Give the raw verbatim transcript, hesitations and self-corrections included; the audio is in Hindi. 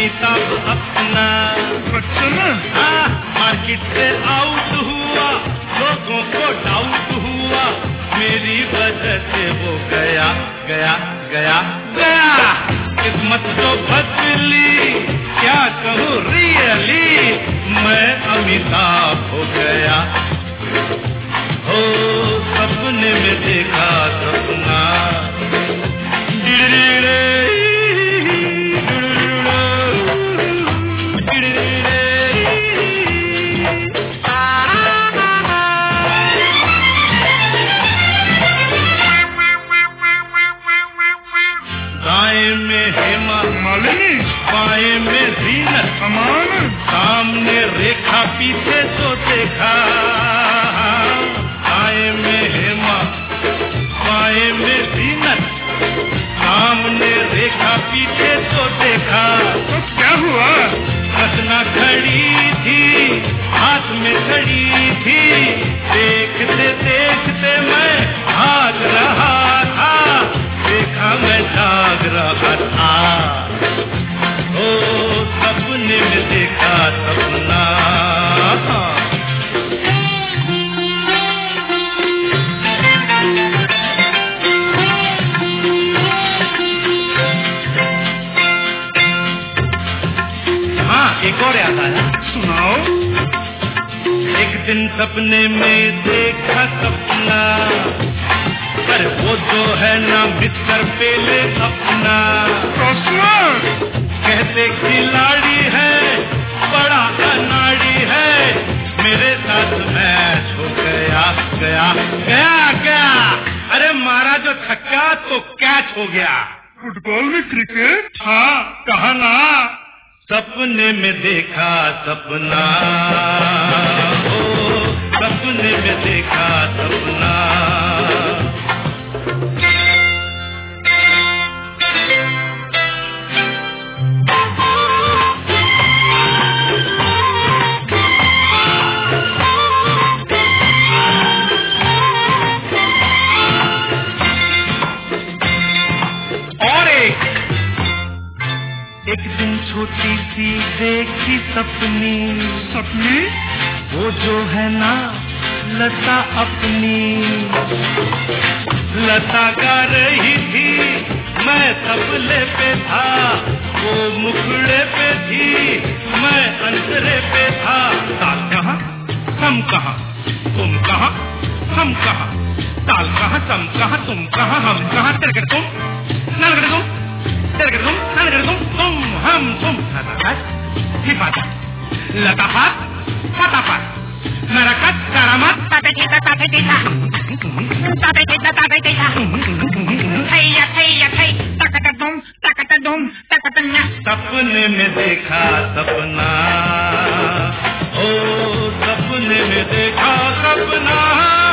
अमिताभ अपना बच्चन मार्केट से आउट हुआ, लोगों को डाउट हुआ, मेरी वजह से वो गया गया गया गया। किस्मत तो बदली, क्या कहूँ रियली, मैं अमिताभ हो गया। हो सपने में देखा सपना, दाएं में हेमा मालिनी, बाएं में जीनत अमान, सामने रेखा पीछे तो देखा। दाएं में हेमा बाएं में जीनत, सामने रेखा पीछे तो देखा। तो क्या हुआ? रचना खड़ी थी, हाथ में खड़ी थी, देखते देखते मैं भाग रहा था, देखा मैं जाग रहा था। ओ सपने में देखा सपना, हाँ एक और याद आया, सुनाओ। एक दिन सपने में देखा सपना, पर वो जो है ना मिस्टर पेले अपना, कहते खिलाड़ी है, बड़ा अनाड़ी है, मेरे साथ मैच हो गया गया गया गया। अरे मारा जो छक्का तो कैच हो गया। फुटबॉल में क्रिकेट? हाँ कहा ना, सपने में देखा सपना, ओ सपने में देखा सपना। एक दिन छोटी सी देखी सपनी, सपनी वो जो है ना लता अपनी, लता गा रही थी, मैं तबले पे था, वो मुखड़े पे थी, मैं अंतरे पे था। ताल कहाँ हम कहाँ, तुम कहाँ हम कहाँ, ताल कहाँ सम कहाँ, तुम कहाँ हम कहाँ, तेरे कर तुम नल कर तुम, तेरे तुम नल कर तुम, तुम हम तुम, हिफाजत लताफत फटाफट नरकत करामत ताते टीता ताते टीता ताते टीता ताते टीता थैया थैया थै तकत तुम तकत तुम तकत ना। सपने में देखा सपना, ओ सपने में देखा सपना।